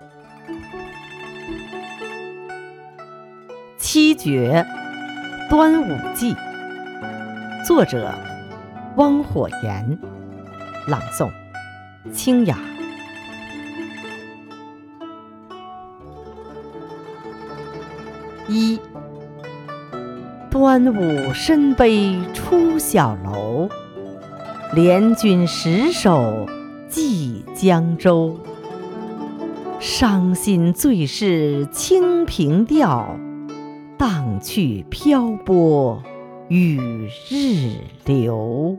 七绝·端午记，作者汪火炎，朗诵清雅。一，端午申悲出小楼，联军十首济江州。伤心最是清平调，荡去漂泊与日流。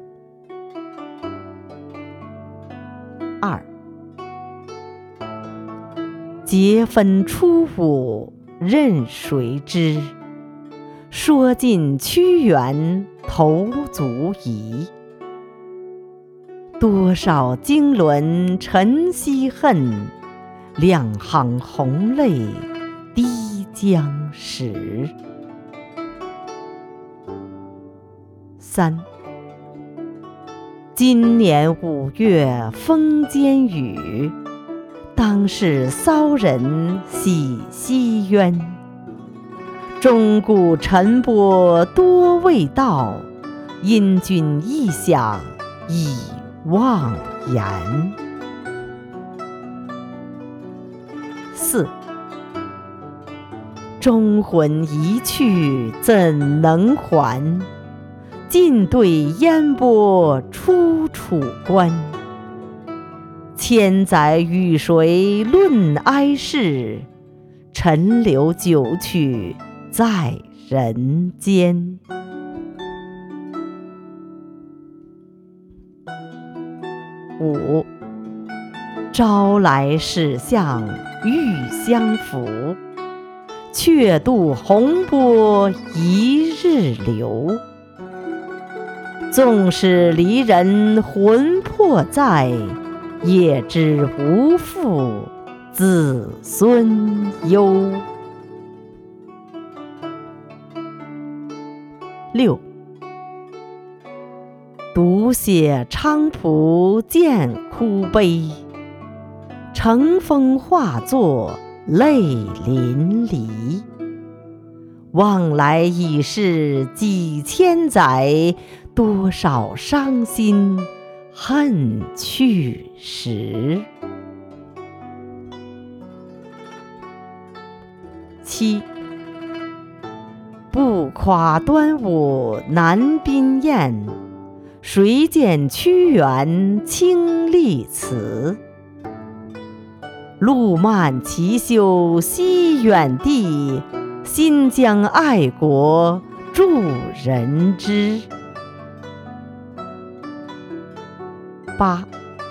二，节分初午任谁知，说尽屈原投足矣。多少经纶沉溪恨，两行红泪滴江石。三，今年5月风间雨，当是骚人喜溪渊。钟鼓晨播多未到，因君一响已忘言。四，忠魂一去怎能还？尽对烟波出楚关。千载与谁论哀事？陈留酒曲在人间。五，朝来始向欲相扶，却渡洪波一日流。纵使离人魂魄在，也知无负子孙忧。六，独写菖蒲见哭悲，乘风化作泪淋漓。往来已是几千载，多少伤心恨去时。七，不夸端午南宾宴，谁见屈原清丽词？路漫其修西远地，新疆爱国助人知。八，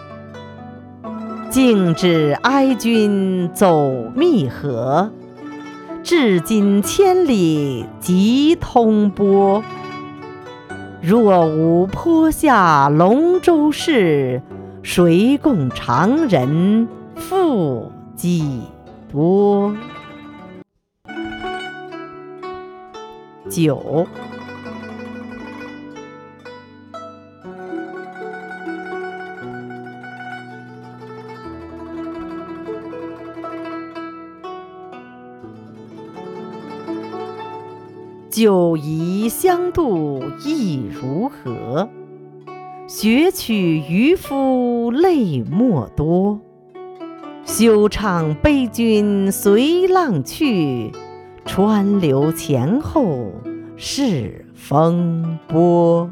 径指哀君走密河，至今千里即通波。若无坡下龙舟事，谁共长人负几多？九，酒宜相度亦如何？学取渔夫泪莫多。休唱悲君随浪去，川流前后是风波。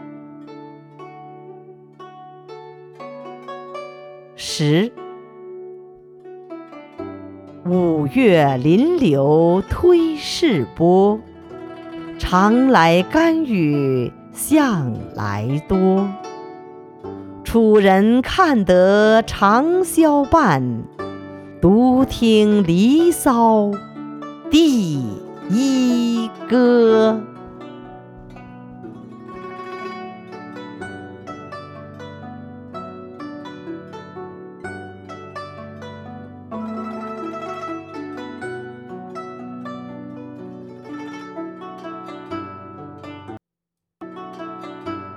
十，5月临流推世波，常来甘雨向来多。楚人看得长宵半，独听离骚第一歌。